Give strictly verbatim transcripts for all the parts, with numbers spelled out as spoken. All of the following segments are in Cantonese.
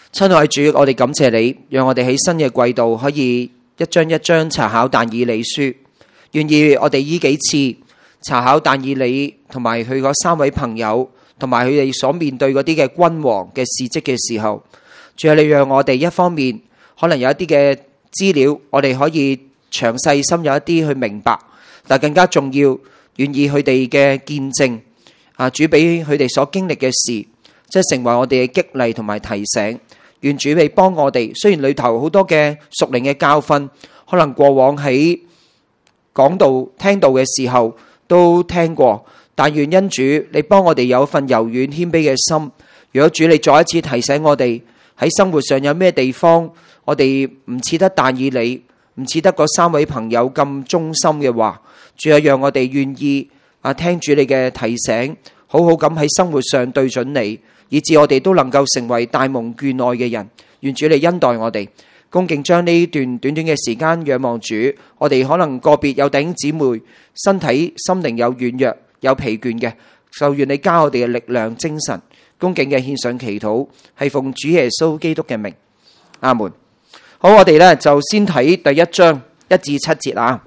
親愛主，我哋感謝你，讓我哋喺新嘅季度可以一章一章查考但以理書。願意我哋呢幾次查考但以理同埋佢嗰三位朋友，同埋佢哋所面對嗰啲嘅君王嘅事蹟嘅時候，主啊，你讓我哋一方面可能有一啲嘅資料，我哋可以詳細深入一啲去明白，但更加重要，願意佢哋嘅見證啊，主俾佢哋所經歷嘅事，即係成為我哋嘅激勵同埋提醒。願主你幫我哋，雖然裏頭好多嘅屬靈嘅教訓，可能過往喺講道聽到嘅時候都聽過，但願恩主你幫我哋有一份柔軟謙卑嘅心。如果主你再一次提醒我哋喺生活上有咩地方我哋唔似得但以理，唔似得嗰三位朋友咁忠心嘅話，主啊，讓我哋願意啊聽主你嘅提醒，好好咁喺生活上對準你，以致我哋都能夠成為大蒙眷愛嘅人。願主你恩待我哋，恭敬將呢段短短嘅時間仰望主。我哋可能個別有弟兄姊妹身體心靈有軟弱有疲倦嘅，就願你加我哋嘅力量精神。恭敬嘅獻上祈禱，係奉主耶穌基督嘅名，阿門。好，我哋呢就先睇第一章一至七節啊。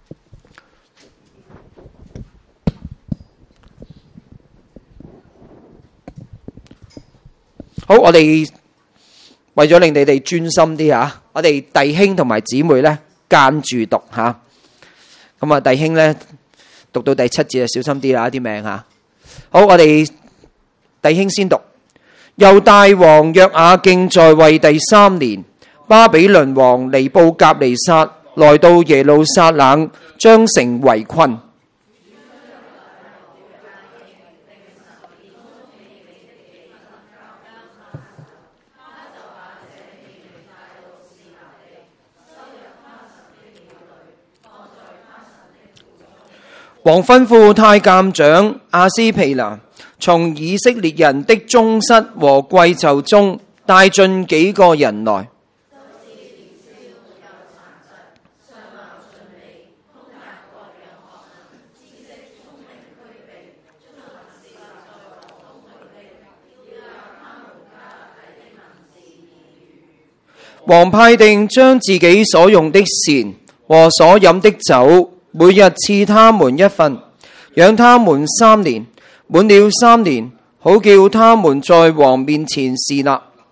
好，我哋為咗令你哋專心啲啊，我哋弟兄同埋姊妹呢間住讀吓。咁啊，弟兄呢讀到第七節就小心啲啦，啲名吓。好，我哋弟兄先讀。猶大王約雅敬在位第三年，巴比倫王尼布甲尼撒來到耶路撒冷，將城圍困。王吩咐太監長亞斯皮拿從以色列人的宗室和貴冑中帶進幾個人來，王派定將自己所用的膳和所飲的酒每日賜他們一份，養他們三年。滿了三年，好叫他們在王面前侍立。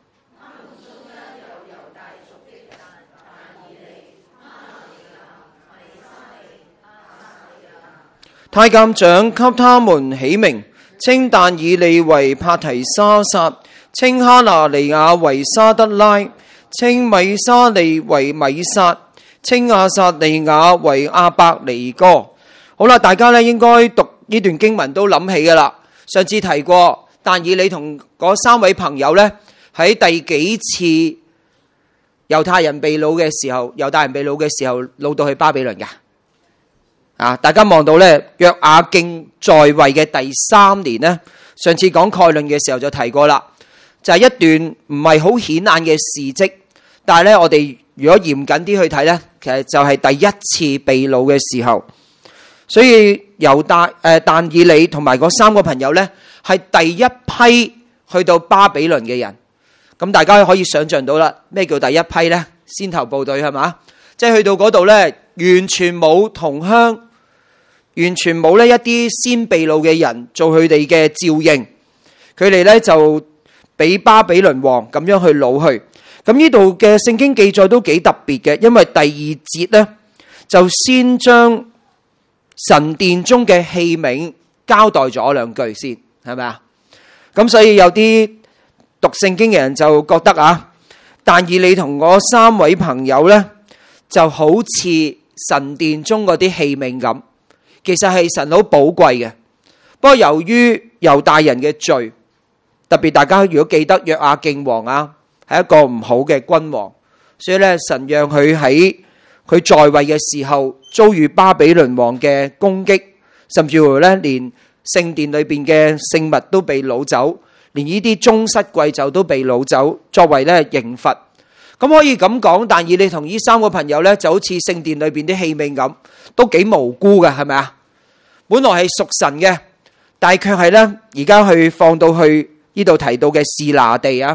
太監長給他們起名，稱但以理為帕提沙撒，稱哈拿尼亞為沙德拉，稱米沙利為米撒，稱亞撒利亞為亞伯尼哥。好啦，大家咧應該讀呢段經文都諗起噶啦。上次提過，但以理同嗰三位朋友咧喺第幾次猶太人被擄嘅時候，猶太人被擄嘅時候擄到去巴比倫噶。啊，大家望到咧約雅敬在位嘅第三年咧，上次講概論嘅時候就提過啦，就係、是、一段唔係好顯眼嘅事蹟，但係咧我哋如果嚴謹啲去睇咧，其實就係第一次被擄嘅時候。所以猶大誒但以理同埋嗰三個朋友呢，係第一批去到巴比倫嘅人。咁大家可以想象到啦，咩叫第一批呢？先頭部隊係嘛？即係去到嗰度呢，完全冇同鄉，完全冇呢一啲先被擄嘅人做佢哋嘅照應。佢哋呢就俾巴比倫王咁樣去擄去。咁呢度嘅聖經記載都幾特別嘅，因為第二節呢就先將神殿中嘅器皿交代咗兩句先，係咪啊？咁所以有啲讀聖經嘅人就覺得啊，但以理同我三位朋友呢，就好似神殿中嗰啲器皿咁，其實係神好寶貴嘅。不過由於猶大人嘅罪，特別大家如果記得約雅敬王啊，係一個唔好嘅君王，所以咧神讓佢喺佢在位嘅時候遭遇巴比倫王嘅攻擊，甚至乎咧連聖殿裏邊嘅聖物都被擄走，連呢啲宗室貴胄都被擄走，作為咧刑罰。咁可以咁講，但以理同呢三個朋友咧就好似聖殿裏邊啲器皿咁，都幾無辜嘅，係咪啊？本來係屬神嘅，但係卻係咧而家去放到去呢度提到嘅示拿地啊，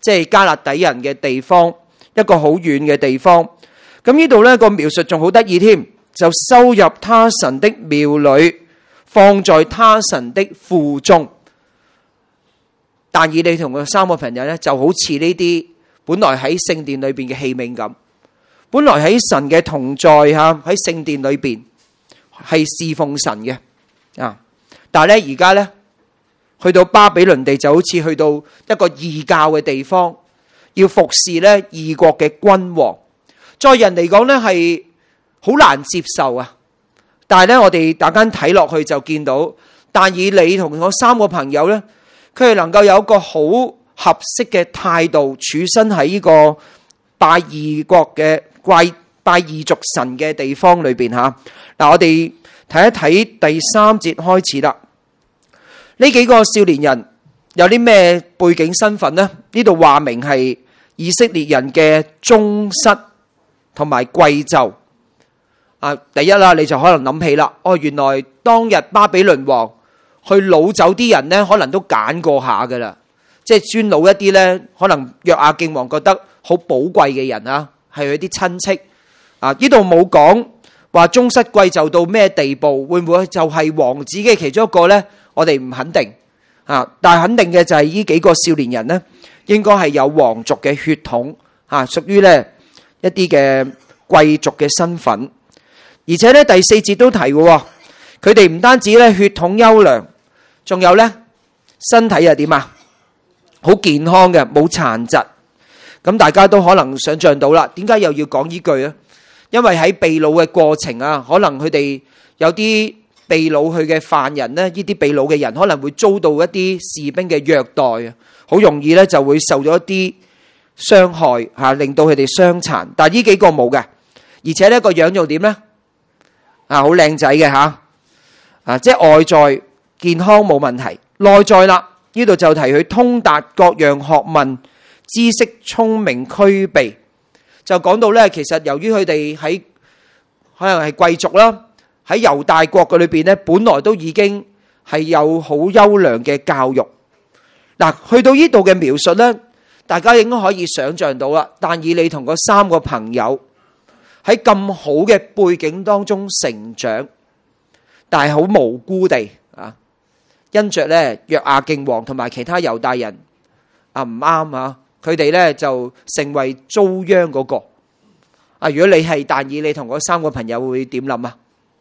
即係加勒底人嘅地方，一個好遠嘅地方。咁呢度呢個描述仲好得意添，就收入他神的廟裏，放在他神的庫中。但以理同佢三個朋友呢，就好似呢啲本來喺聖殿裏邊嘅器皿咁，本來喺神嘅同在吓，喺聖殿裏邊係侍奉神嘅啊。但係咧而家呢，去到巴比倫地就好似去到一個異教嘅地方，要服侍呢異國嘅君王，在人嚟講呢係好難接受啊。但係呢，我哋大家睇落去就見到，但以理同我三個朋友呢，佢哋能夠有一個好合適嘅態度，處身喺呢個拜異國嘅拜拜異族神嘅地方裏邊吓。嗱，我哋睇一睇第三節開始啦。呢幾個少年人有啲咩背景身份呢？呢度話明係以色列人嘅宗室同埋貴胄。啊，第一啦，你就可能諗起啦，哦，原來當日巴比倫王去擄走啲人呢，可能都揀過下噶啦，即係專擄一啲呢，可能約亞敬王覺得好寶貴嘅人啊，係佢啲親戚啊。呢度冇講話宗室貴胄到咩地步，會唔會就係王子嘅其中一個呢？我哋唔肯定啊，但係肯定嘅就係呢幾個少年人呢，應該係有皇族嘅血統啊，屬於呢一啲嘅貴族嘅身份。而且呢，第四節都提嘅，佢哋唔單止咧血統優良，仲有呢身體又點啊？好健康嘅，冇殘疾。咁大家都可能想象到啦，點解又要講呢句啊？因為喺被擄嘅過程啊，可能佢哋有啲被擄去嘅犯人呢，呢啲被擄嘅人可能會遭到一啲士兵嘅虐待啊，好容易呢就會受咗一啲傷害吓，令到佢哋傷殘。但係呢幾個冇嘅，而且呢個樣又點呢？啊，好靚仔嘅吓，啊，即係外在健康冇問題，內在啦，呢度就提佢通達各樣學問，知識聰明俱備，就講到呢，其實由於佢哋喺可能係貴族啦，喺猶大國嘅裏邊呢，本來都已經係有好優良嘅教育。嗱，去到呢度嘅描述呢，大家應該可以想象到啦。但以理同嗰三個朋友喺咁好嘅背景當中成長，但係好無辜地啊，因着咧約亞敬王同埋其他猶大人啊唔啱啊，佢哋咧就成為遭殃嗰個啊。如果你係但以理同嗰三個朋友會點諗啊？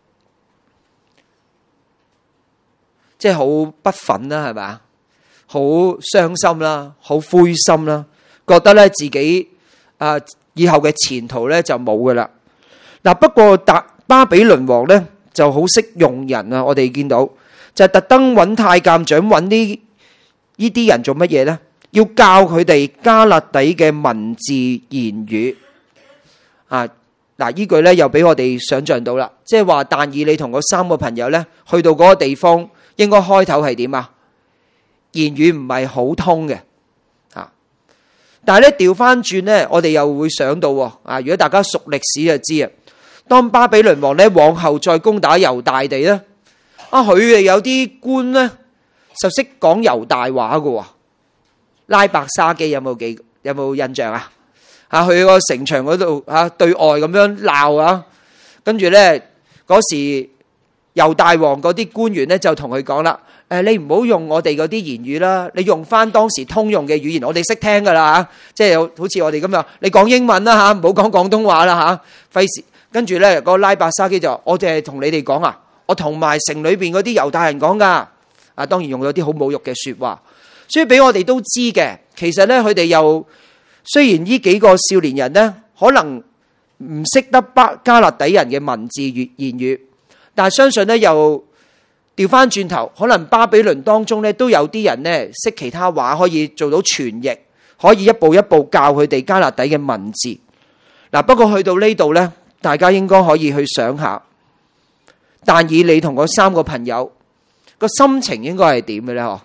即係好不忿啦，係咪？好傷心啦，好灰心啦，覺得咧自己啊以後嘅前途咧就冇噶啦。嗱，不過達巴比倫王咧就好識用人啊！我哋見到就係特登揾太監長揾呢呢啲人做乜嘢咧？要教佢哋加勒底嘅文字言語啊！嗱，呢句咧又俾我哋想象到啦，即係話但以理同嗰三個朋友咧去到嗰個地方，應該開頭係點啊？言語唔係好通嘅啊！但係咧調翻轉咧，我哋又會想到啊！如果大家熟歷史就知啊。當巴比倫王咧往後再攻打猶大地咧，啊佢哋有啲官咧就識講猶大話嘅，拉伯沙基有冇記有冇印象啊？啊去個城牆嗰度啊對外咁樣鬧啊，跟住咧嗰時猶大王嗰啲官員咧就同佢講啦，誒你唔好用我哋嗰啲言語啦，你用翻當時通用嘅語言，我哋識聽噶啦吓，即係好似我哋咁樣，你講英文啦吓，唔好講廣東話啦吓，費事。跟住咧，個拉伯沙基就話：我淨係同你哋講啊，我同埋城裏邊嗰啲猶大人講噶。啊，當然用咗啲好侮辱嘅說話，所以俾我哋都知嘅。其實咧，佢哋又雖然呢幾個少年人呢，可能唔識得巴加勒底人嘅文字言語，但係相信咧又調翻轉頭，可能巴比倫當中咧都有啲人呢識其他話，可以做到傳譯，可以一步一步教佢哋加勒底嘅文字。嗱，不過去到呢度咧。大家應該可以去想下，但以理同嗰三個朋友個心情應該係點嘅咧？嗬，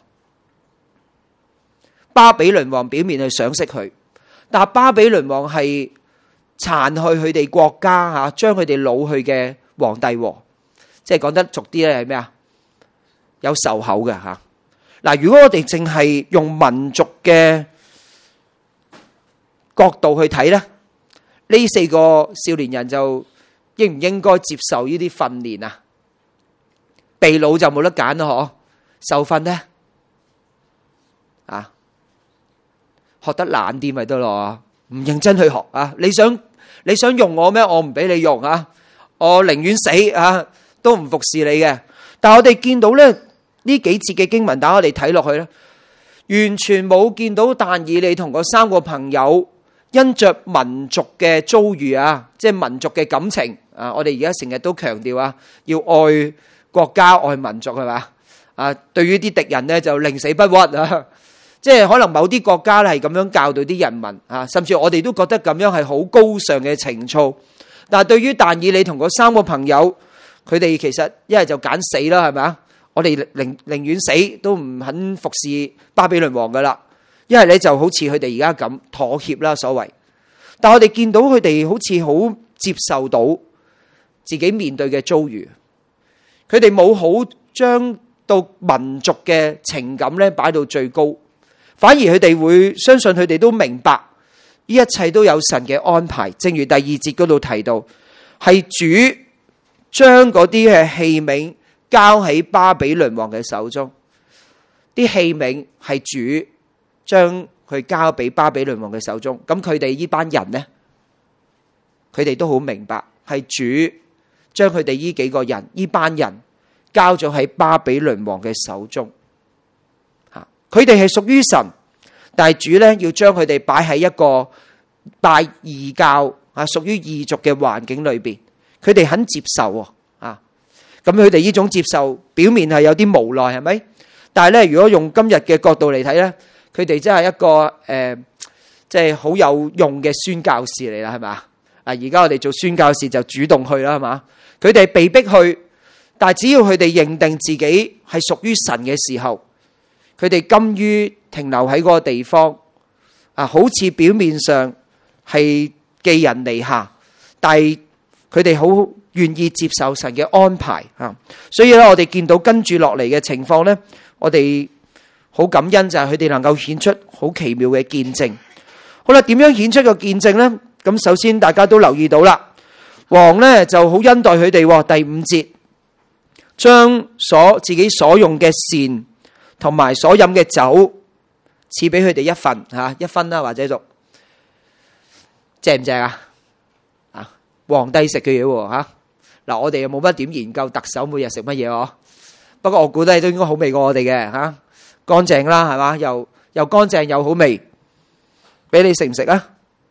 巴比倫王表面去賞識佢，但巴比倫王係殘去佢哋國家吓，將佢哋擄去嘅皇帝王，即係講得俗啲咧係咩啊？有仇口嘅吓。嗱，如果我哋淨係用民族嘅角度去睇呢，呢四個少年人就應唔應該接受呢啲訓練啊？被擄就冇得揀啦，嗬？受訓呢？啊，學得懶啲咪得咯，唔認真去學啊！你想你想用我咩？我唔俾你用啊！我寧願死啊，都唔服侍你嘅。但係我哋見到咧，呢幾節嘅經文，打我哋睇落去咧，完全冇見到但以理同嗰三個朋友因着民族嘅遭遇啊，即係民族嘅感情啊。我哋而家成日都強調啊，要愛國家、愛民族係嘛啊。對於啲敵人咧就寧死不屈啊。即係可能某啲國家咧係咁樣教導啲人民啊，甚至我哋都覺得咁樣係好高尚嘅情操。但係對於但以理同嗰三個朋友，佢哋其實一係就揀死啦，係咪啊？我哋寧寧願死都唔肯服侍巴比倫王噶啦。一係咧就好似佢哋而家咁妥協啦，所謂。但係我哋見到佢哋好似好接受到自己面對嘅遭遇，佢哋冇好將到民族嘅情感咧擺到最高，反而佢哋會相信佢哋都明白呢一切都有神嘅安排。正如第二節嗰度提到，係主將嗰啲嘅器皿交喺巴比倫王嘅手中，啲器皿係主將佢交俾巴比倫王嘅手中。咁佢哋呢班人呢，佢哋都好明白係主將佢哋呢幾個人呢班人交咗喺巴比倫王嘅手中。佢哋係屬於神，但係主呢要將佢哋擺喺一個拜異教啊，屬於異族嘅環境裏邊，佢哋肯接受啊。咁佢哋呢種接受，表面係有啲無奈，係咪？但係咧，如果用今日嘅角度嚟睇咧，佢哋真係一個誒，即係好有用嘅宣教士嚟啦，係嘛？啊，而家我哋做宣教士就主動去啦，係嘛？佢哋被逼去，但係只要佢哋認定自己係屬於神嘅時候，佢哋甘於停留喺嗰個地方啊，好似表面上係寄人籬下，但係佢哋好願意接受神嘅安排啊。所以咧，我哋見到跟住落嚟嘅情況咧，我哋好感恩就係佢哋能夠顯出好奇妙嘅見證。好啦，點樣顯出個見證咧？咁首先大家都留意到啦，王咧就好恩待佢哋。第五節，將所自己所用嘅膳同埋所飲嘅酒賜俾佢哋一份吓，一分啦或者就正唔正啊？啊，皇帝食嘅嘢喎吓。嗱，我哋又冇乜點研究特首每日食乜嘢嗬，不過我估得都應該好味過我哋嘅吓，乾淨啦係嘛，又又乾淨又好味，俾你食唔食啊？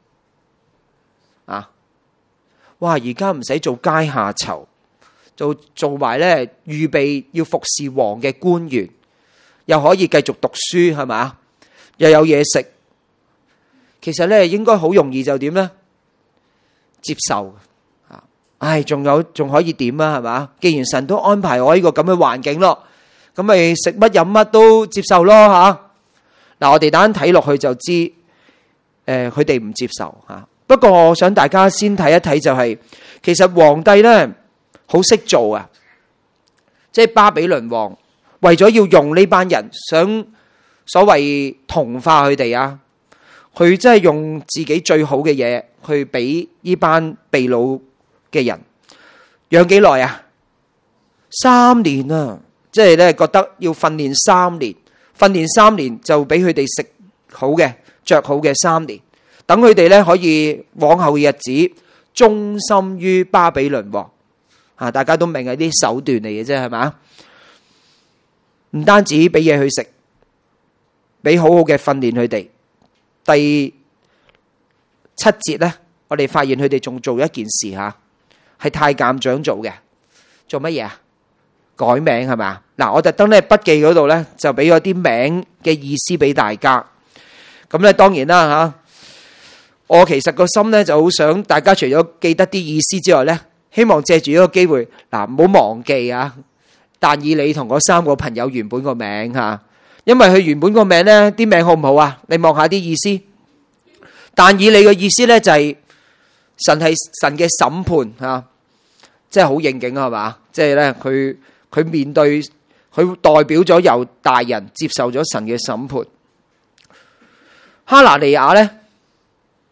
啊，哇！而家唔使做階下囚，做做埋咧預備要服侍王嘅官員，又可以繼續讀書係嘛，又有嘢食，其實咧應該好容易就點咧接受。唉，仲有仲可以點啊？係嘛？既然神都安排我呢個咁嘅環境咯，咁咪食乜飲乜都接受咯吓。嗱，我哋等陣睇落去就知，誒，佢哋唔接受吓。不過我想大家先睇一睇就係，其實皇帝咧好識做啊，即係巴比倫王為咗要用呢班人，想所謂同化佢哋啊，佢真係用自己最好嘅嘢去俾呢班被擄嘅人養幾耐啊？三年啊！即係咧覺得要訓練三年，訓練三年就俾佢哋食好嘅、着好嘅三年，等佢哋咧可以往後嘅日子忠心於巴比倫王啊！大家都明係啲手段嚟嘅啫，係咪？唔單止俾嘢佢食，俾好好嘅訓練佢哋。第七節咧，我哋發現佢哋仲做一件事吓。係太監長做嘅，做乜嘢啊？改名係咪？嗱，我特登咧筆記嗰度咧就俾咗啲名嘅意思俾大家。咁咧當然啦吓，我其實個心咧就好想大家除咗記得啲意思之外咧，希望借住呢個機會，嗱，唔好忘記啊，但以理同嗰三個朋友原本個名吓，因為佢原本個名咧啲名好唔好啊？你望下啲意思。但以理嘅意思咧就係神係神嘅審判吓。即係好應景係嘛？即係咧，佢佢面對佢代表咗猶大人接受咗神嘅審判。哈拿利亞咧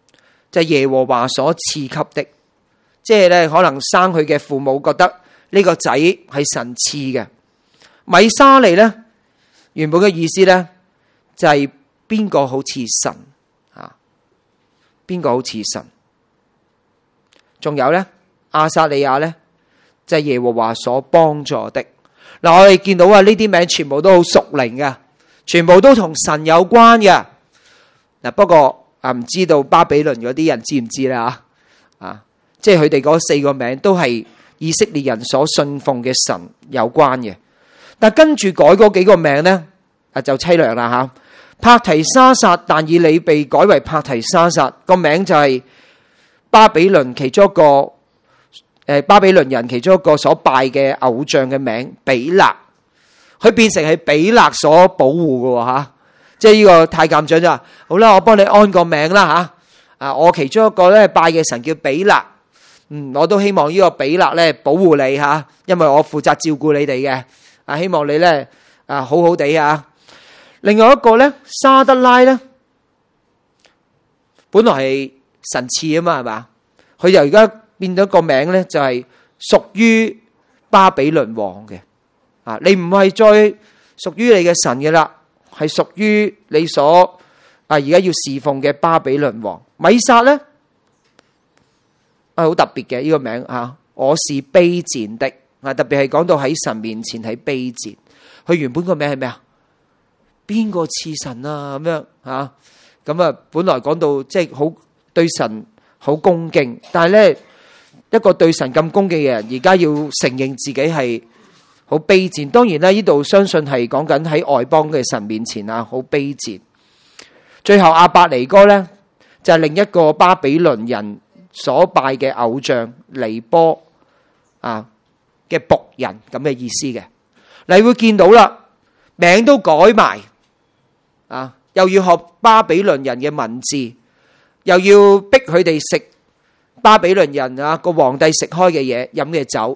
就係耶和華所賜給的，即係咧可能生佢嘅父母覺得呢個仔係神賜嘅。米沙利咧原本嘅意思咧就係邊個好似神啊？邊個好似神？仲有咧亞撒利亞咧就係耶和華所幫助的。嗱，我哋見到啊呢啲名全部都好屬靈嘅，全部都同神有關嘅。嗱，不過啊唔知道巴比倫嗰啲人知唔知咧啊？啊，即係佢哋嗰四個名都係以色列人所信奉嘅神有關嘅。但跟住改嗰幾個名咧啊就淒涼啦吓。帕提沙撒但以理被改為帕提沙撒，個名就係巴比倫其中一個。誒，巴比倫人其中一個所拜嘅偶像嘅名比勒，佢變成係比勒所保護嘅吓，即係呢個太監長就話：好啦，我幫你安個名啦吓，啊，我其中一個咧拜嘅神叫比勒，嗯，我都希望呢個比勒咧保護你吓，因為我負責照顧你哋嘅，啊，希望你咧啊好好地啊。另外一個咧沙德拉咧，本來係神賜啊嘛，係嘛，佢就而家。變咗個名咧，就係屬於巴比倫王嘅啊！你唔係再屬於你嘅神嘅啦，係屬於你所啊而家要侍奉嘅巴比倫王。米撒咧啊，好特別嘅呢個名啊！我是卑賤的啊，特別係講到喺神面前喺卑賤。佢原本個名係咩啊？邊個似神啊？咁樣啊？咁啊，本來講到即係好對神好恭敬，但係咧。一個對神咁恭敬嘅人，而家要承認自己係好卑賤。當然咧，呢度相信係講緊喺外邦嘅神面前啊，好卑賤。最後阿伯尼哥咧，就係另一個巴比倫人所拜嘅偶像尼波啊嘅僕人咁嘅意思嘅。你會見到啦，名都改埋啊，又要學巴比倫人嘅文字，又要逼佢哋食。巴比倫人啊，個皇帝食開嘅嘢，飲嘅酒，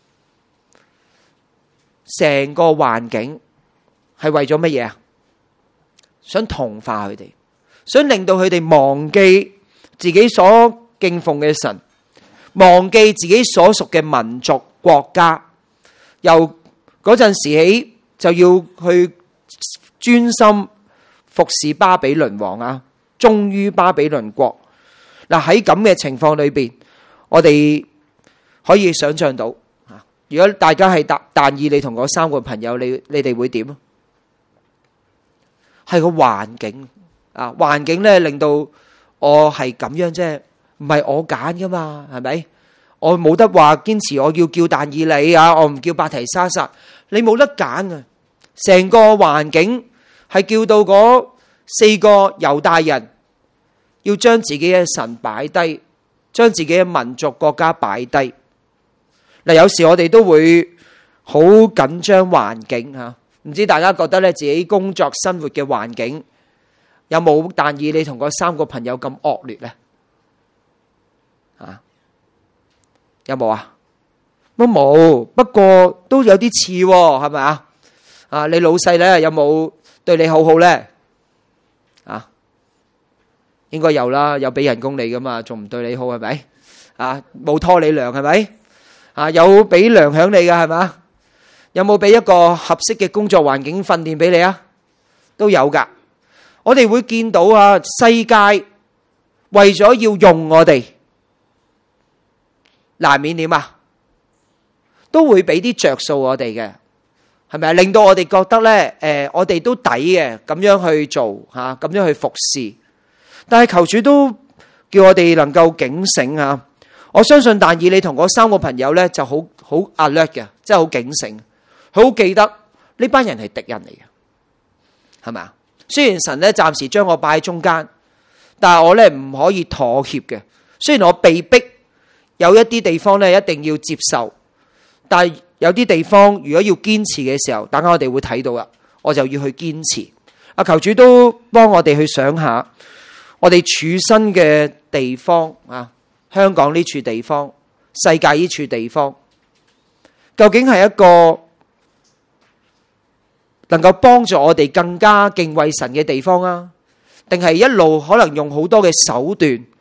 成個環境係為咗乜嘢啊？想同化佢哋，想令到佢哋忘記自己所敬奉嘅神，忘記自己所屬嘅民族國家。由嗰陣時起就要去專心服侍巴比倫王啊，忠於巴比倫國。嗱，喺咁嘅情況裏邊，我哋可以想象到，如果大家係但以理同嗰三個朋友，你你哋會點啊？係個環境啊，環境咧令到我係咁樣啫，唔係我揀噶嘛，係咪？我冇得話堅持我要叫但以理啊，我唔叫伯提沙撒，你冇得揀啊！成個環境係叫到嗰四個猶大人。要將自己嘅神擺低，將自己嘅民族國家擺低。嗱，有時我哋都會好緊張環境吓，唔知大家覺得咧自己工作生活嘅環境有冇但以理同嗰三個朋友咁惡劣咧？啊，有冇啊？都冇，不過都有啲似，係咪啊？啊，你老細咧有冇對你好好咧？啊？應該有啦，有俾人工你噶嘛，仲唔對你好係咪？啊，冇拖你糧係咪？啊，有俾糧響你噶係嘛？有冇俾一個合適嘅工作環境訓練俾你啊？都有噶。我哋會見到啊，世界為咗要用我哋，難免點啊？都會俾啲着數我哋嘅，係咪啊？令到我哋覺得咧，誒，我哋都抵嘅，咁樣去做吓，咁樣去服侍。但係求主都叫我哋能夠警醒啊！我相信但以理同嗰三個朋友咧就好好 alert 嘅，真係好警醒，佢好記得呢班人係敵人嚟嘅，係咪啊？雖然神咧暫時將我擺喺中間，但係我咧唔可以妥協嘅。雖然我被逼有一啲地方咧一定要接受，但係有啲地方如果要堅持嘅時候，等下我哋會睇到啦，我就要去堅持。啊，求主都幫我哋去想下。我哋處身嘅地方啊，香港呢處地方，世界呢處地方，究竟係一個能夠幫助我哋更加敬畏神嘅地方啊，定係一路可能用好多嘅手段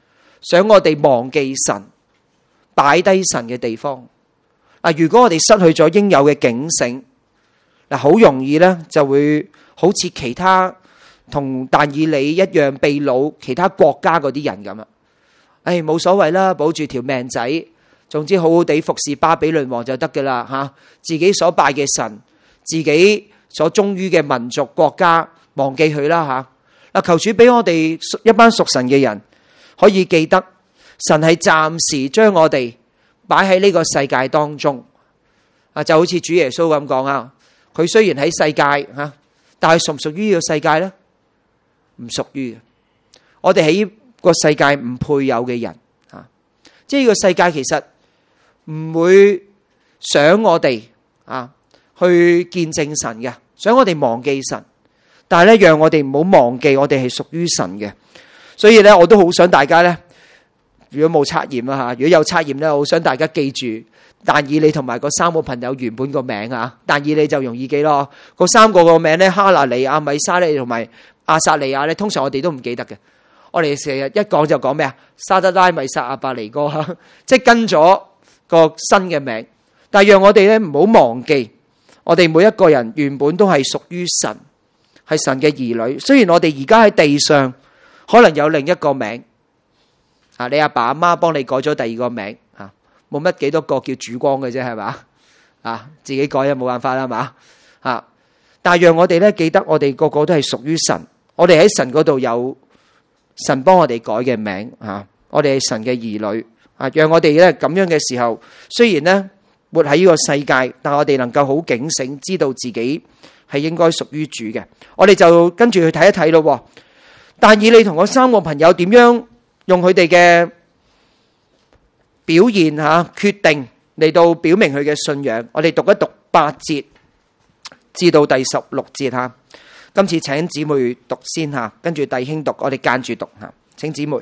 想我哋忘記神，擺低神嘅地方。嗱，如果我哋失去咗應有嘅警醒，嗱，好容易咧就會好似其他同但以理一樣被擄其他國家嗰啲人咁啊！誒，冇所謂啦，保住條命仔，總之好好地服侍巴比倫王就得噶啦吓。自己所拜嘅神，自己所忠於嘅民族國家，忘記佢啦吓。嗱，求主俾我哋一班屬神嘅人可以記得，神係暫時將我哋擺喺呢個世界當中啊，就好似主耶穌咁講啊。佢雖然喺世界吓，但係屬唔屬於呢個世界呢？唔屬於。我哋喺個世界唔配有嘅人啊，即係呢個世界其實唔會想我哋啊去見證神嘅，想我哋忘記神。但係咧，讓我哋唔好忘記我哋係屬於神嘅。所以咧，我都好想大家咧，如果冇測驗啦吓，如果有測驗咧，我好想大家記住但以理同埋嗰三個朋友原本個名啊。但以理就容易記咯，嗰三個個名咧，哈拿尼亞、米沙利同埋亞撒利亞咧，通常我哋都唔記得嘅。我哋成日一講就講咩啊？沙得拉、米撒、亞伯尼哥，即係跟咗個新嘅名。但係讓我哋咧唔好忘記，我哋每一個人原本都係屬於神，係神嘅兒女。雖然我哋而家喺地上可能有另一個名啊，你阿爸阿媽幫你改咗第二個名啊，冇乜幾多個叫主光嘅啫，係嘛啊？自己改啊，冇辦法啦，係嘛啊？但係讓我哋咧記得，我哋個個都係屬於神，我哋喺神嗰度有神幫我哋改嘅名啊，我哋係神嘅兒女啊。讓我哋咧咁樣嘅時候，雖然咧活喺呢個世界，但我哋能夠好警醒，知道自己係應該屬於主嘅。我哋就跟住去睇一睇咯。但以理同嗰三個朋友點樣用佢哋嘅表現吓決定嚟到表明佢嘅信仰。我哋讀一讀八節至到第十六節吓。今次請姊妹讀先吓，跟住弟兄讀，我哋間住讀吓。請姊妹。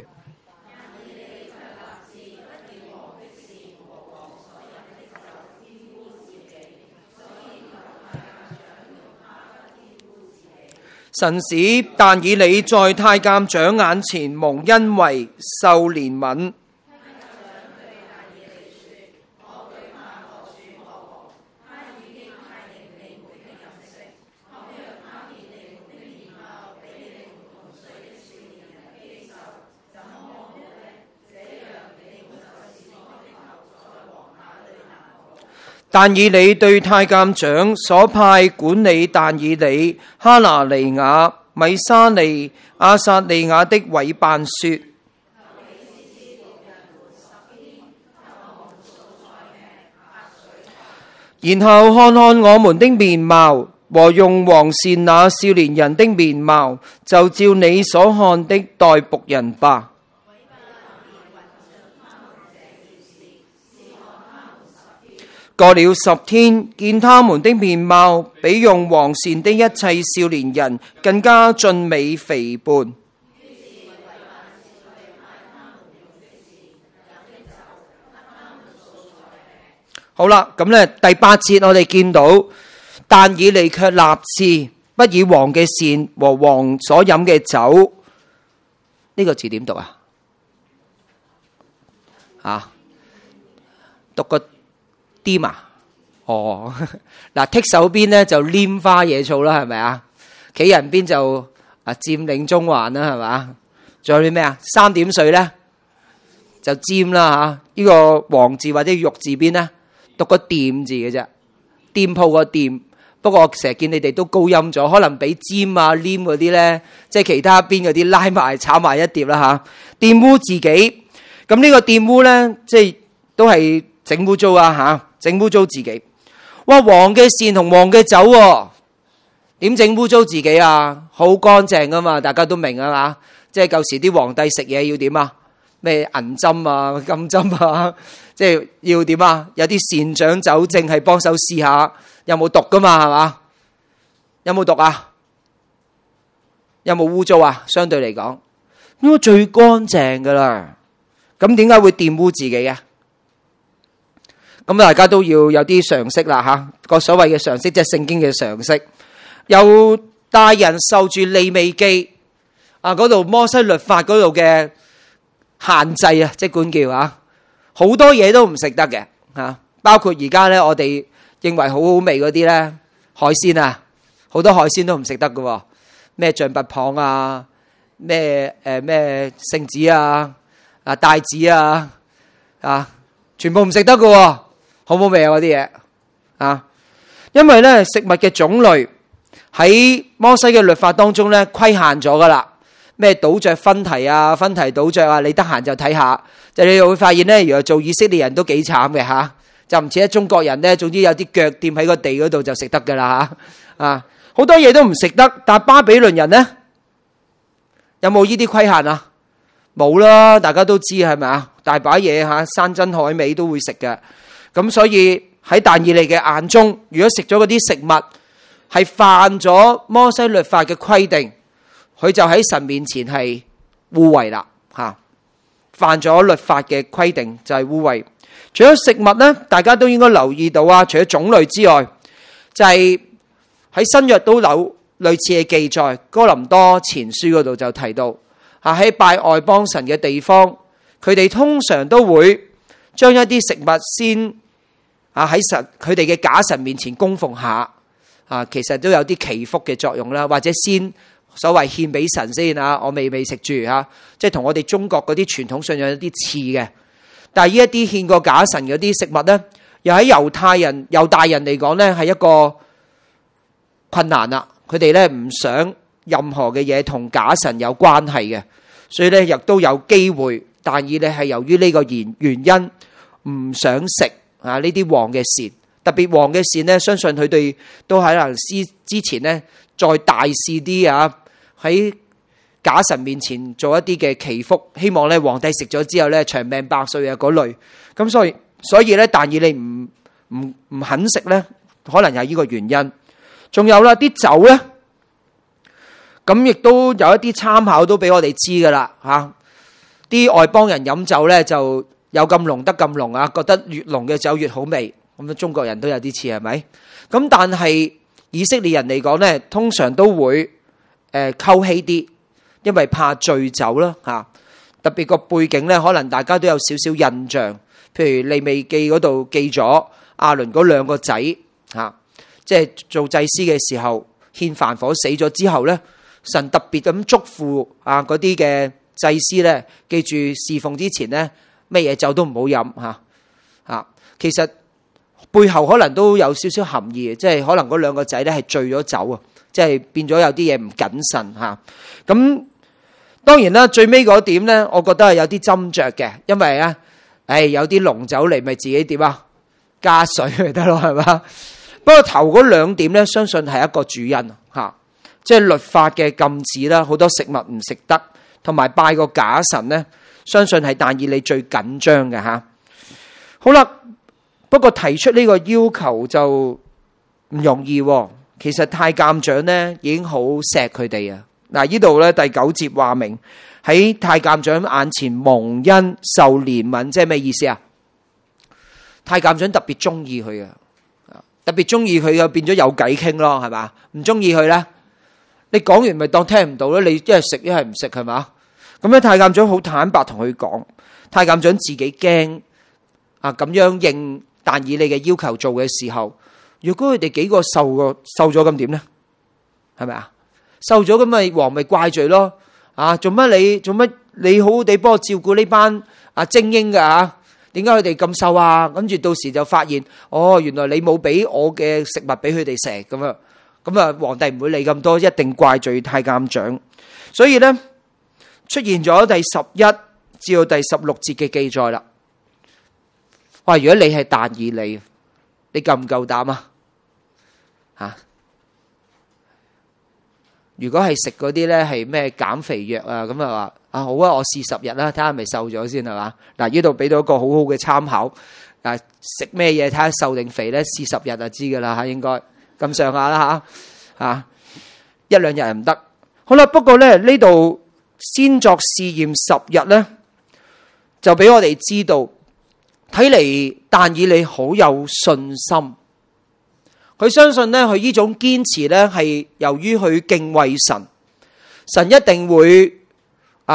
神使但以理在太監長眼前蒙恩惠，受憐憫。但以理對太監長所派管理但以理、哈拿尼亞、米沙利、亞撒利亞的委辦說：然後看看我們的面貌和用王膳那少年人的面貌，就照你所看的待僕人吧。過了十天，見他們的面貌比用王膳的一切少年人更加俊美肥胖。好啦，咁咧第八節我哋見到但以理卻立志不以王嘅膳和王所飲嘅酒，呢個字點讀啊？啊，讀個掂啊，哦，嗱，剔手邊咧就拈花惹草啦，係咪啊？企人邊就啊佔領中環啦，係嘛？仲有啲咩啊？三點水咧就尖啦吓，呢個王字或者玉字邊咧讀個店字嘅啫，店鋪個店。不過我成日見你哋都高音咗，可能比尖啊黏嗰啲咧，即係其他邊嗰啲拉埋炒埋一碟啦吓。玷污自己，咁呢個玷污咧，即係都係整污糟啊吓。整污糟自己，哇！王嘅膳同王嘅酒，點整污糟自己啊？好乾淨噶嘛，大家都明啊嘛。即係舊時啲皇帝食嘢要點啊？咩銀針啊、金針啊，即係要點啊？有啲膳長酒政係幫手試下有冇毒噶嘛，係嘛？有冇毒啊？有冇污糟啊？相對嚟講，應該最乾淨噶啦。咁點解會玷污自己啊？咁大家都要有啲常識啦吓，個所謂嘅常識即係聖經嘅常識。有大人受住利未記啊嗰度摩西律法嗰度嘅限制啊，即管叫啊，好多嘢都唔食得嘅嚇，包括而家咧我哋認為好好味嗰啲咧海鮮啊，好多海鮮都唔食得嘅喎，咩象拔蚌啊，咩誒咩聖子啊，啊帶子啊，啊全部唔食得嘅喎，好冇味啊嗰啲嘢啊，因為咧食物嘅種類喺摩西嘅律法當中咧規限咗噶啦。咩倒著分蹄啊，分蹄倒著啊，你得閒就睇下，就你會發現咧，原來做以色列人都幾慘嘅嚇，就唔似得中國人咧，總之有啲腳掂喺個地嗰度就食得噶啦嚇，啊好多嘢都唔食得，但係巴比倫人咧有冇呢啲規限啊？冇啦，大家都知係咪啊？大把嘢嚇，山珍海味都會食嘅，咁所以喺但以理嘅眼中，如果食咗嗰啲食物係犯咗摩西律法嘅規定，佢就喺神面前係污穢啦，吓犯咗律法嘅規定就係污穢。除咗食物咧，大家都應該留意到啊。除咗種類之外，就係喺新約都有類似嘅記載。哥林多前書嗰度就提到，啊喺拜外邦神嘅地方，佢哋通常都會將一啲食物先啊喺神佢哋嘅假神面前供奉下，啊其實都有啲祈福嘅作用啦，或者先。所謂獻俾神先啊，我未未食住嚇，即係同我哋中國嗰啲傳統信仰有啲似嘅。但係呢一啲獻過假神嗰啲食物咧，又喺猶太人、猶大人嚟講咧係一個困難啦。佢哋咧唔想任何嘅嘢同假神有關係嘅，所以咧亦都有機會。但以理係由於呢個原原因唔想食啊呢啲黃嘅鱔，特別黃嘅鱔咧，相信佢哋都喺可能之之前咧再大肆啲啊！喺假神面前做一啲嘅祈福，希望咧皇帝食咗之後咧長命百歲啊嗰類。咁所以所以咧，但以理唔唔唔肯食咧，可能有呢個原因。仲有啦，啲酒咧，咁亦都有一啲參考都俾我哋知噶啦嚇。啲外邦人飲酒咧就有咁濃得咁濃啊，覺得越濃嘅酒越好味。咁中國人都有啲似係咪？咁但係以色列人嚟講咧，通常都會。誒溝稀啲，因為怕醉酒啦嚇。特別個背景咧，可能大家都有少少印象。譬如利未記嗰度記咗亞倫嗰兩個仔嚇，即係做祭司嘅時候獻燔火死咗之後咧，神特別咁囑咐啊嗰啲嘅祭司咧，記住侍奉之前咧，咩嘢酒都唔好飲嚇嚇。其實背後可能都有少少含義，即係可能嗰兩個仔咧係醉咗酒啊。即係變咗有啲嘢唔謹慎嚇，咁當然啦，最尾嗰點咧，我覺得係有啲斟酌嘅，因為啊，誒有啲濃酒嚟，咪自己點啊加水咪得咯，係嘛？不過頭嗰兩點咧，相信係一個主因嚇，即係律法嘅禁止啦，好多食物唔食得，同埋拜個假神咧，相信係但以理最緊張嘅嚇。好啦，不過提出呢個要求就唔容易喎。其實太監長咧已經好錫佢哋啊！嗱，呢度咧第九節話明喺太監長眼前蒙恩受憐憫，即係咩意思啊？太監長特別中意佢啊，特別中意佢嘅，變咗有偈傾咯，係嘛？唔中意佢咧，你講完咪當聽唔到咯？你一係食一係唔食係嘛？咁樣太監長好坦白同佢講，太監長自己驚啊，咁樣應但以理嘅要求做嘅時候。如果佢哋幾個受個受咗咁點咧？係咪啊？受咗咁咪王咪怪罪咯？啊，做乜你做乜你好好地幫我照顧呢班啊精英噶吓？點解佢哋咁瘦啊？跟住到時就發現，哦，原來你冇俾我嘅食物俾佢哋食咁啊！咁啊，皇帝唔會理咁多，一定怪罪太監長。所以咧出現咗第十一至到第十六節嘅記載啦。哇！如果你係但以理，你夠唔夠膽啊？吓！如果係食嗰啲咧係咩減肥藥啊，咁啊話啊好啊，我試十日啦，睇下係咪瘦咗先係嘛？嗱，呢度俾到一個好好嘅參考。嗱，食咩嘢睇下瘦定肥咧？試十日就知噶啦吓，應該咁上下啦吓，啊一兩日唔得。好啦，不過咧呢度先作試驗十日咧，就俾我哋知道，睇嚟但以理好有信心。佢相信咧，佢呢種堅持咧係由於佢敬畏神，神一定會啊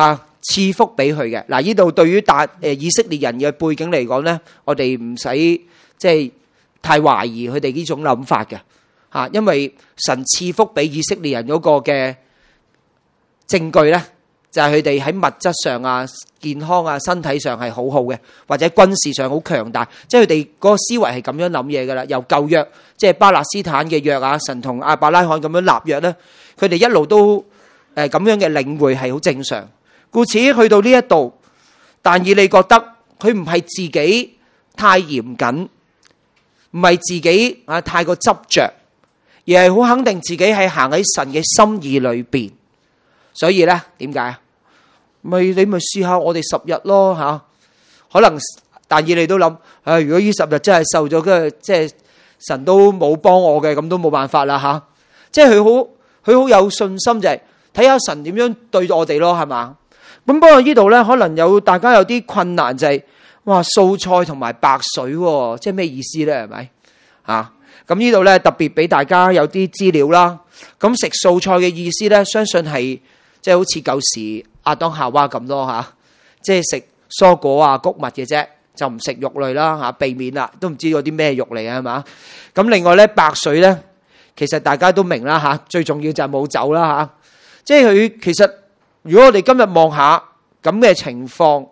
賜福俾佢嘅。嗱，呢度對於大誒以色列人嘅背景嚟講咧，我哋唔使即係太懷疑佢哋呢種諗法嘅嚇，因為神賜福俾以色列人嗰個嘅證據咧，就係佢哋喺物質上啊、健康啊、身體上係好好嘅，或者軍事上好強大，即係佢哋嗰個思維係咁樣諗嘢噶啦。由舊約即係巴勒斯坦嘅約啊，神同亞伯拉罕咁樣立約咧，佢哋一路都誒咁樣嘅領會係好正常。故此去到呢一度，但以理覺得佢唔係自己太嚴謹，唔係自己啊太過執着，而係好肯定自己係行喺神嘅心意裏邊。所以咧，點解？咪你咪試下我哋十日咯吓，可能但以理都諗，誒如果呢十日真係受咗嘅，即係神都冇幫我嘅，咁都冇辦法啦吓。即係佢好佢好有信心，就係睇下神點樣對我哋咯，係嘛？咁不過呢度咧，可能有大家有啲困難，就係哇素菜同埋白水，即係咩意思咧？係咪啊？咁呢度咧特別俾大家有啲資料啦。咁食素菜嘅意思咧，相信係即係好似舊時亞當夏娃咁咯吓，即係食蔬果啊、穀物嘅啫，就唔食肉類啦吓，避免啦，都唔知嗰啲咩肉嚟啊，係嘛？咁另外咧白水咧，其實大家都明啦吓，最重要就係冇酒啦吓，即係佢其實如果我哋今日望下咁嘅情況，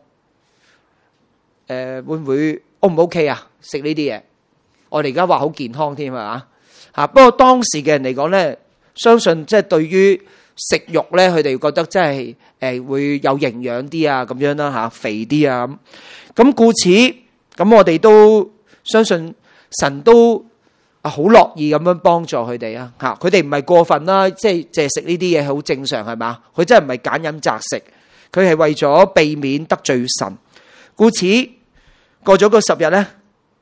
誒會唔會 O 唔 OK 啊？食呢啲嘢，我哋而家話好健康添啊吓，不過當時嘅人嚟講咧，相信即係對於食肉咧，佢哋覺得真係誒會有營養啲啊，咁樣啦吓，肥啲啊咁。咁故此，咁我哋都相信神都啊好樂意咁樣幫助佢哋啊吓。佢哋唔係過分啦，即係淨係食呢啲嘢好正常係嘛？佢真係唔係揀飲擇食，佢係為咗避免得罪神。故此過咗個十日咧，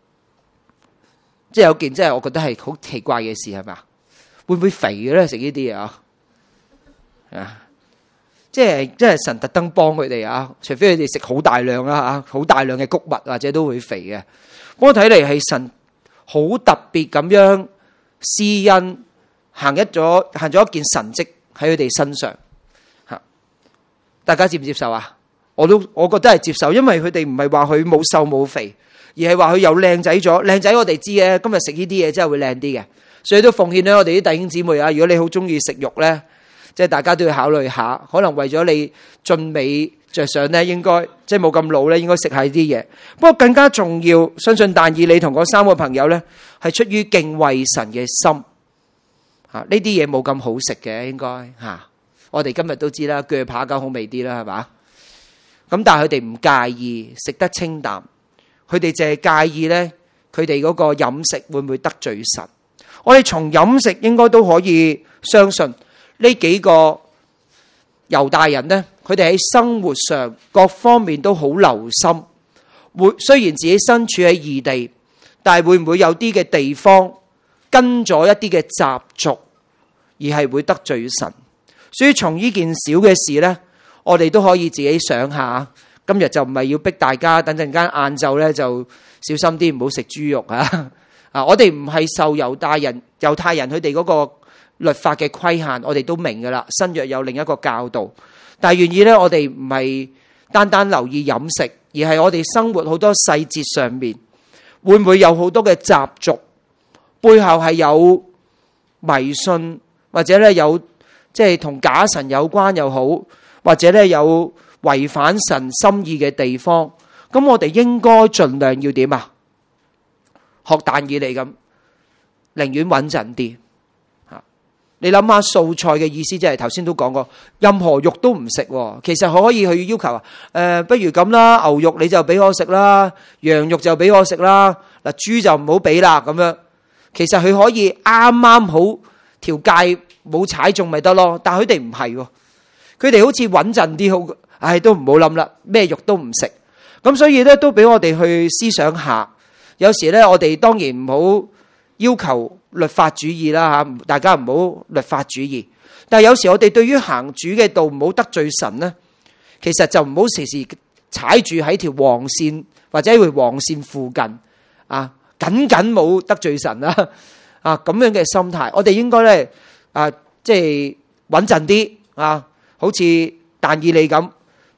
即係有件真係我覺得係好奇怪嘅事係嘛？會唔會肥嘅咧？食呢啲嘢啊？啊！即係即係神特登幫佢哋啊，除非佢哋食好大量啦吓，好大量嘅穀物或者都會肥嘅。不過睇嚟係神好特別咁樣施恩，行一咗行咗一件神蹟喺佢哋身上吓。大家接唔接受啊？我都我覺得係接受，因為佢哋唔係話佢冇瘦冇肥，而係話佢又靚仔咗。靚仔我哋知嘅，今日食呢啲嘢真係會靚啲嘅，所以都奉獻咗我哋啲弟兄姊妹啊。如果你好中意食肉咧，即係大家都要考慮下，可能為咗你俊美着想咧，應該即係冇咁老咧，應該食下呢啲嘢。不過更加重要，相信但以理同嗰三個朋友咧，係出於敬畏神嘅心嚇，呢啲嘢冇咁好食嘅，應該嚇。我哋今日都知啦，鋸扒梗好味啲啦，係嘛？咁但係佢哋唔介意食得清淡，佢哋淨係介意咧，佢哋嗰個飲食會唔會得罪神？我哋從飲食應該都可以相信。呢幾個猶大人呢，佢哋喺生活上各方面都好留心。會雖然自己身處喺異地，但係會唔會有啲嘅地方跟咗一啲嘅習俗，而係會得罪神？所以從呢件小嘅事呢，我哋都可以自己想下。今日就唔係要逼大家，等陣間晏晝呢就小心啲，唔好食豬肉啊！啊，我哋唔係受猶大人、猶太人佢哋嗰個律法嘅規限，我哋都明噶啦。新約有另一個教導，但係願意咧，我哋唔係單單留意飲食，而係我哋生活好多細節上面，會唔會有好多嘅習俗背後係有迷信，或者咧有即係同假神有關又好，或者咧有違反神心意嘅地方，咁我哋應該盡量要點啊？學但以理咁，寧願穩陣啲。你諗下素菜嘅意思，即係頭先都講過，任何肉都唔食。其實可以去要求啊，誒、呃，不如咁啦，牛肉你就俾我食啦，羊肉就俾我食啦，嗱，豬就唔好俾啦，咁樣。其實佢可以啱啱好條界冇踩中咪得咯，但係佢哋唔係，佢哋好似穩陣啲好，唉，都唔好諗啦，咩肉都唔食。咁所以咧，都俾我哋去思想下。有時咧，我哋當然唔好要求律法主義啦吓，大家唔好律法主義。但係有時我哋對於行主嘅道唔好得罪神呢，其實就唔好時時踩住喺條黃線或者喺條黃線附近啊，緊緊冇得罪神啦啊，咁樣嘅心態，我哋應該咧啊，即係穩陣啲啊，好似但以理咁，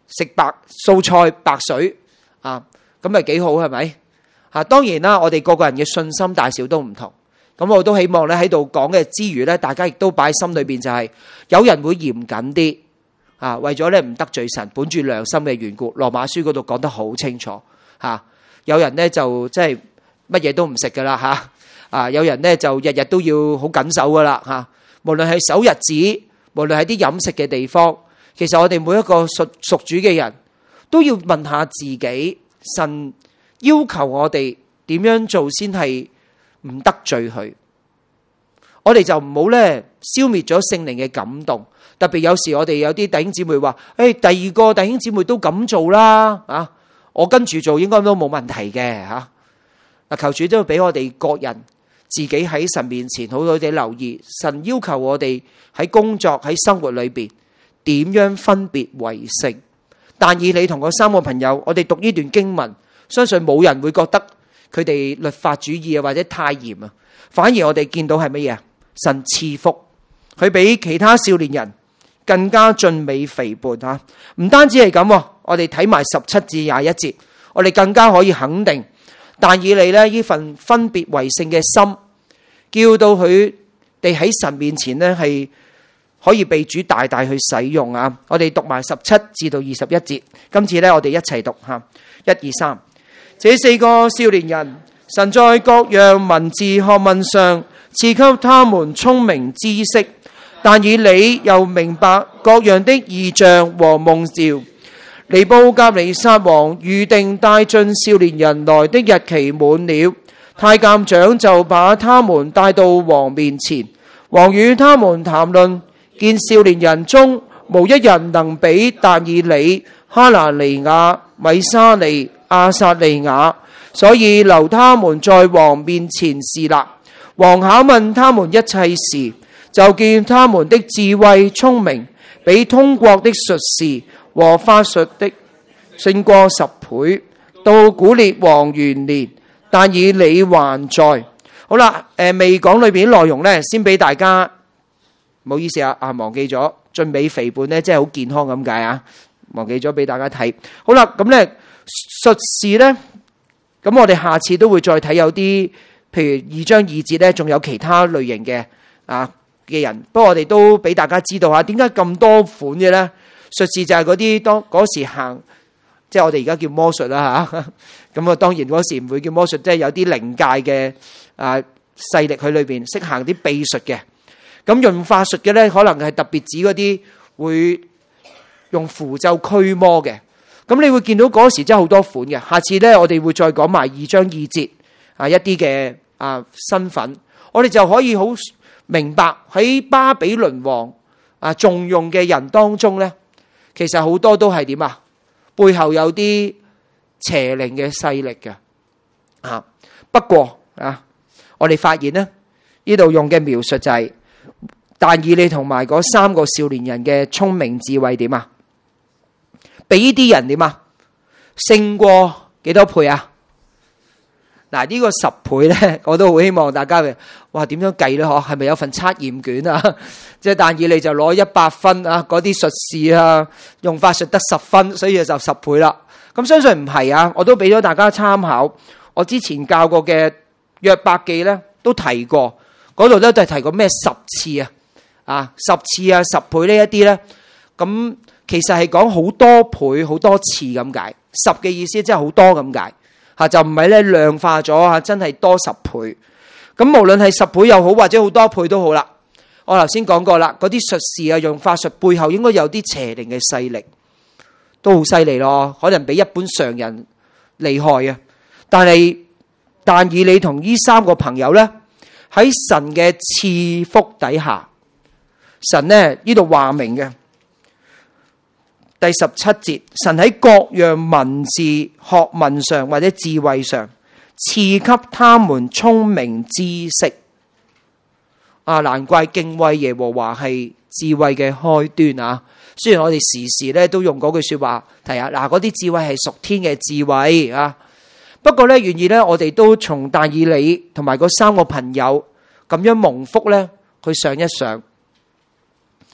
食白素菜白水啊，咁咪幾好係咪？啊，當然啦，我哋個個人嘅信心大小都唔同，咁我都希望咧喺度講嘅之餘咧，大家亦都擺喺心裏邊，就係有人會嚴謹啲啊，為咗咧唔得罪神，本住良心嘅緣故，羅馬書嗰度講得好清楚吓。有人咧就即係乜嘢都唔食噶啦吓，啊有人咧就日日都要好緊守噶啦吓，無論係守日子，無論係啲飲食嘅地方，其實我哋每一個屬屬主嘅人都要問下自己，神要求我哋點樣做先係唔得罪佢？我哋就唔好咧消滅咗聖靈嘅感動。特別有時我哋有啲弟兄姊妹話，誒，第二個弟兄姊妹都咁做啦，啊，我跟住做應該都冇問題嘅吓。嗱，求主都要俾我哋各人自己喺神面前好好地留意，神要求我哋喺工作喺生活裏邊點樣分別為聖。但以理同嗰三個朋友，我哋讀呢段經文，相信冇人會覺得佢哋律法主義啊，或者太嚴啊。反而我哋見到係乜嘢啊？神賜福，佢比其他少年人更加俊美肥胖吓。唔單止係咁，我哋睇埋十七至廿一節，我哋更加可以肯定，但以理咧呢份分別為聖嘅心，叫到佢哋喺神面前咧係可以被主大大去使用啊！我哋讀埋十七至到二十一節，今次咧我哋一齊讀吓，一二三。這四個少年人，神在各樣文字學問上賜給他們聰明知識，但以理又明白各樣的異象和夢兆。尼布甲尼撒王預定帶進少年人來的日期滿了，太監長就把他們帶到王面前。王與他們談論，見少年人中無一人能比但以理、哈拿尼亞、米沙利、亞撒利亞，所以留他們在王面前侍立。王考問他們一切事，就見他們的智慧聰明，比通國的術士和法術的勝過十倍。到古列王元年，但以理還在。好啦，誒未講裏邊內容呢，先俾大家，唔好意思啊，啊忘記咗，俊美肥胖呢，即係好健康咁解啊，忘記咗俾大家睇。好啦，咁呢術士呢，咁我哋下次都會再睇有啲，譬如二章二節呢，仲有其他類型嘅啊嘅人。不過我哋都俾大家知道下，點解咁多款嘅呢？術士就係嗰啲當嗰時行，即係我哋而家叫魔術啦吓。咁啊，當然嗰時唔會叫魔術，即係有啲靈界嘅啊勢力喺裏邊，識行啲秘術嘅。咁用法術嘅咧，可能係特別指嗰啲會用符咒驅魔嘅。咁你會見到嗰時真係好多款嘅。下次咧，我哋會再講埋二章二節啊一啲嘅啊身份，我哋就可以好明白喺巴比倫王啊重用嘅人當中咧，其實好多都係點啊？背後有啲邪靈嘅勢力嘅啊。不過啊，我哋發現咧，呢度用嘅描述就係但以理同埋嗰三個少年人嘅聰明智慧點啊？比呢啲人點啊？勝過幾多倍啊？嗱，呢個十倍咧，我都好希望大家嘅，哇，點樣計咧？嗬，係咪有份測驗卷啊？即係但以理就攞一百分啊，嗰啲術士啊，用法術得十分，所以就十倍啦。咁相信唔係啊，我都俾咗大家參考。我之前教過嘅約伯記咧，都提過，嗰度咧就係提過咩十次啊，啊十次啊十倍呢一啲咧，咁其實係講好多倍好多次咁解。十嘅意思即係好多咁解。吓，就唔係咧量化咗吓，真係多十倍。咁無論係十倍又好，或者好多倍都好啦。我頭先講過啦，嗰啲術士啊，用法術背後應該有啲邪靈嘅勢力，都好犀利咯。可能比一般常人厲害啊。但係但以理同呢三個朋友咧，喺神嘅賜福底下，神呢呢度話明嘅。第十七節，神喺各樣文字學問上或者智慧上賜給他們聰明知識。啊，難怪敬畏耶和華係智慧嘅開端啊！雖然我哋時時咧都用嗰句說話提下，嗱，嗰啲智慧係屬天嘅智慧啊。不過咧，願意咧，我哋都從但以理同埋嗰三個朋友咁樣蒙福咧，去想一想。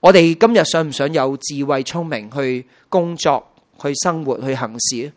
我哋今日想唔想有智慧聰明去工作、去生活、去行事咧？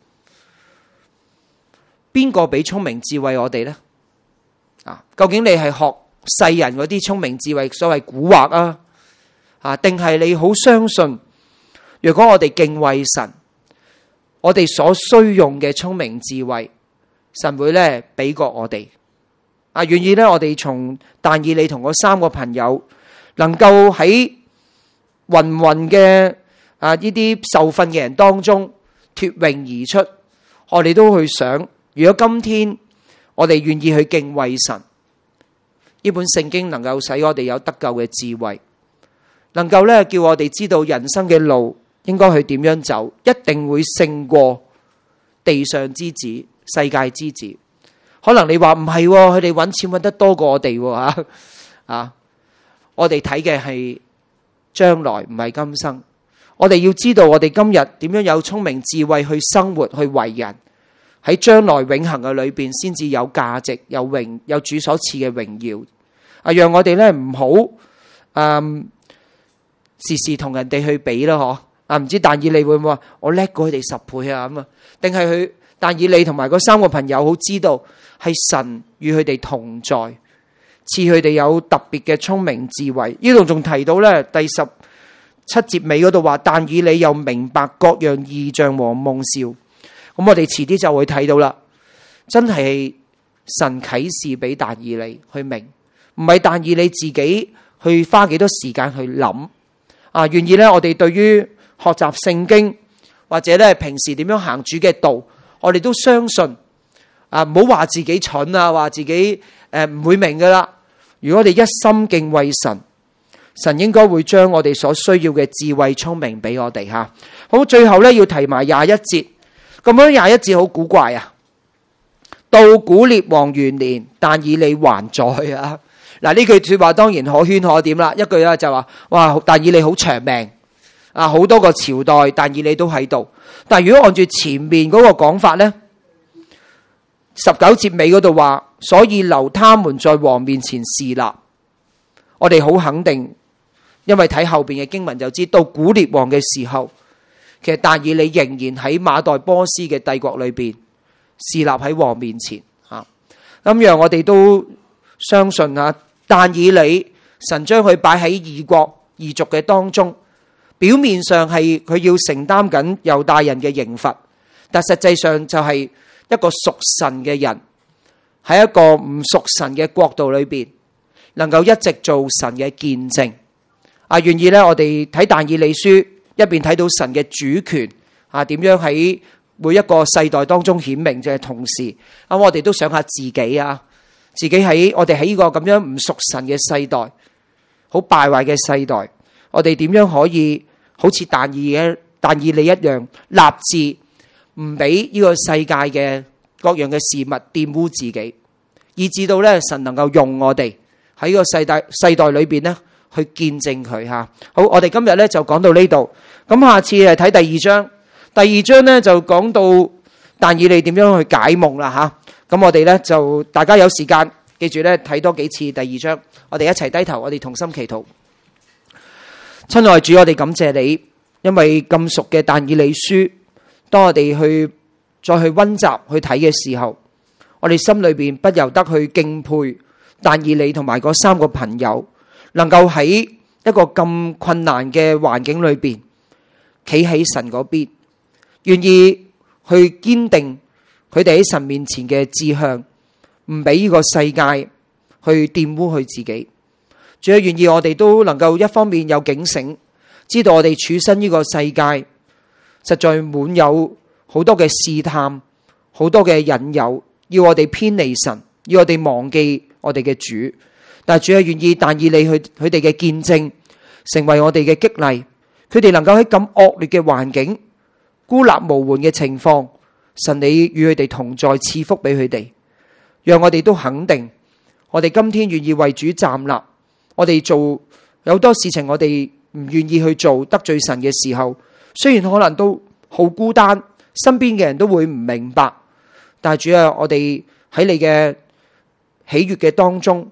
邊個俾聰明智慧我哋呢？啊，究竟你係學世人嗰啲聰明智慧，所謂蠱惑啊，啊，定係你好相信，如果我哋敬畏神，我哋所需用嘅聰明智慧，神會咧俾過我哋。啊，願意咧，我哋從但以理同嗰三個朋友，能夠喺芸芸嘅啊呢啲受訓嘅人當中脫穎而出，我哋都去想，如果今天我哋願意去敬畏神，呢本聖經能夠使我哋有得救嘅智慧，能夠咧叫我哋知道人生嘅路應該去點樣走，一定會勝過地上之子、世界之子。可能你話唔係，佢哋揾錢揾得多過我哋吓啊！我哋睇嘅係將來，唔係今生。我哋要知道我哋今日點樣有聰明智慧去生活、去為人，喺將來永恆嘅裏邊，先至有價值、有榮、有主所賜嘅榮耀。啊，讓我哋咧唔好誒時時同人哋去比啦，嗬啊！唔知但以理會唔會話我叻過佢哋十倍啊咁啊？定係佢但以理同埋嗰三個朋友好知道係神與佢哋同在，賜佢哋有特別嘅聰明智慧。呢度仲提到咧第十七節尾嗰度話，但以理又明白各樣異象和夢兆。咁我哋遲啲就會睇到啦，真係神啟示俾但以理去明，唔係但以理自己去花幾多時間去諗啊。願意咧，我哋對於學習聖經或者咧平時點樣行主嘅道，我哋都相信啊，唔好話自己蠢啊，話自己誒唔會明噶啦。如果我哋一心敬畏神，神應該會將我哋所需要嘅智慧聰明俾我哋吓。好，最後咧要提埋廿一節，咁樣廿一節好古怪啊。到古列王元年，但以理還在啊。嗱，呢句說話當然可圈可點啦。一句咧就話，哇，但以理好長命啊，好多個朝代，但以理都喺度。但係如果按住前面嗰個講法呢，十九節尾嗰度話，所以留他們在王面前侍立。我哋好肯定，因為睇後邊嘅經文就知道，到古列王嘅時候，其實但以理仍然喺馬代波斯嘅帝國裏邊侍立喺王面前啊。咁讓我哋都相信啊，但以理神將佢擺喺異國異族嘅當中。表面上係佢要承擔緊猶大人嘅刑罰，但實際上就係一個屬神嘅人，喺一個唔屬神嘅國度裏邊，能夠一直做神嘅見證。啊，願意咧，我哋睇但以理書，一邊睇到神嘅主權啊，點樣喺每一個世代當中顯明，就係同時啊，我哋都想下自己啊，自己喺我哋喺呢個咁樣唔屬神嘅世代，好敗壞嘅世代。我哋點樣可以好似但以理但以理一樣，立志唔俾呢個世界嘅各樣嘅事物玷污自己，以至到咧神能夠用我哋喺呢個世代世代裏邊咧去見證佢吓。好，我哋今日咧就講到呢度，咁下次係睇第二章，第二章咧就講到但以理點樣去解夢啦吓。咁我哋咧就大家有時間記住咧睇多幾次第二章，我哋一齊低頭，我哋同心祈禱。親愛主，我哋感謝你，因為咁熟嘅但以理書，當我哋去再去溫習去睇嘅時候，我哋心裏邊不由得去敬佩但以理同埋嗰三個朋友，能夠喺一個咁困難嘅環境裏邊，企喺神嗰邊，願意去堅定佢哋喺神面前嘅志向，唔俾呢個世界去玷污佢自己。主要願意我哋都能夠一方面有警醒，知道我哋處身呢個世界實在滿有好多嘅試探，好多嘅引誘，要我哋偏離神，要我哋忘記我哋嘅主。但係主要願意但以理佢佢哋嘅見證，成為我哋嘅激勵，佢哋能夠喺咁惡劣嘅環境、孤立無援嘅情況，神你與佢哋同在，賜福俾佢哋，讓我哋都肯定，我哋今天願意為主站立。我哋做有好多事情，我哋唔願意去做，得罪神嘅時候，雖然可能都好孤單，身邊嘅人都會唔明白，但係主啊，我哋喺你嘅喜悅嘅當中，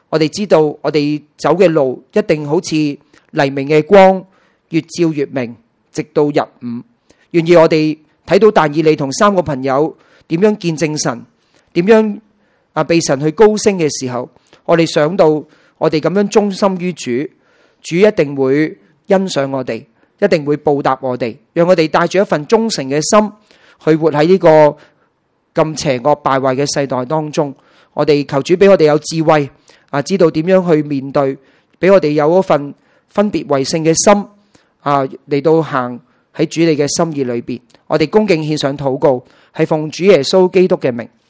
我哋知道我哋走嘅路一定好似黎明嘅光，越照越明，直到日午。願意我哋睇到但以理同三個朋友點樣見證神，點樣啊被神去高升嘅時候，我哋想到我哋咁樣忠心於主，主一定會欣賞我哋，一定會報答我哋，讓我哋帶住一份忠誠嘅心去活喺呢個咁邪惡敗壞嘅世代當中。我哋求主俾我哋有智慧啊，知道點樣去面對，俾我哋有嗰份分別為聖嘅心啊，嚟到行喺主你嘅心意裏邊。我哋恭敬獻上禱告，係奉主耶穌基督嘅名。